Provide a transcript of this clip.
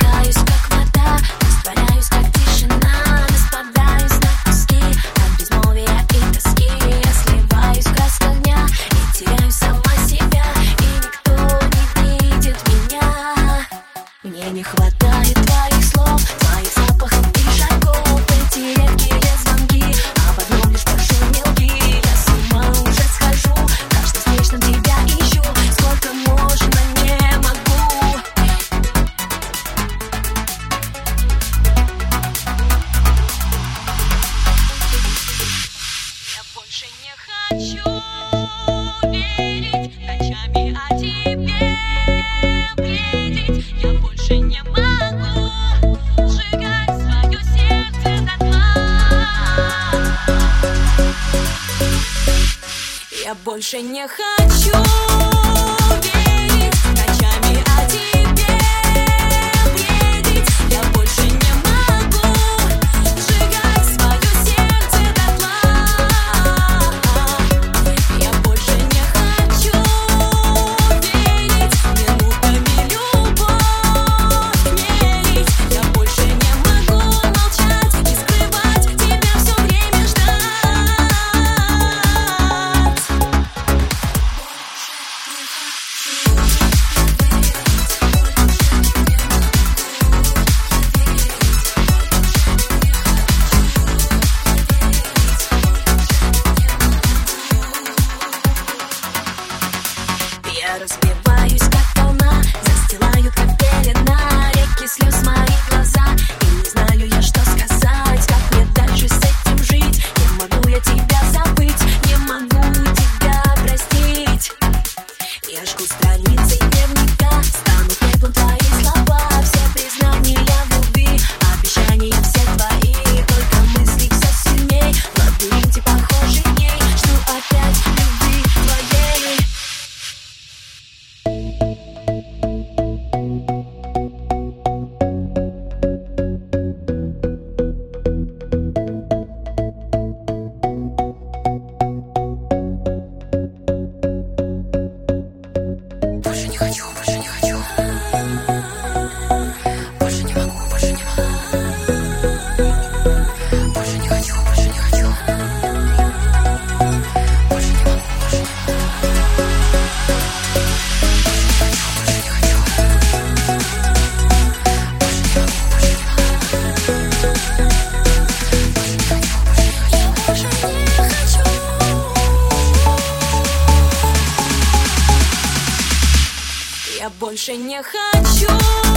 Растекаюсь, как вода, растворяюсь, как тишина, распадаюсь на куски от безмолвия и тоски. Я сливаюсь в красках дня и теряю сама себя, и никто не видит меня. Мне не хватает твоих слов, твоих запахов и шагов, эти редкие звонки, а в одном лишь прошу не лги. Я с ума уже схожу, каждый встречном тебя ищу, сколько можно не могу. Я больше не хочу верить ночами о тебе бредить. Я больше не могу сжигать свое сердце дотла. Я больше не хочу верить ночами о тебе бредить. Я больше не могу сжигать свое сердце дотла. Я больше не хочу верить минутами любовь мерить. Я больше не могу молчать и скрывать тебя все время ждать. Я разбиваюсь, как волна, застилаю, как пелена, реки слез мои глаза, и не знаю я, что сказать, как мне дальше с этим жить. Не могу я тебя забыть, не могу тебя простить. Я жгу страницы дневника, станут пеплом твои слова, все признания в любви, обещания все твои, только мысли все сильней, в лабиринте похожий дней, жду опять любви твоей. Больше не хочу, больше не хочу. Больше не могу, больше не могу. Больше не хочу, больше не хочу. Больше не могу, больше не могу. Больше не хочу, больше не хочу. Больше не могу, больше не могу. Больше не хочу, больше не хочу. Я больше не хочу. Я больше не хочу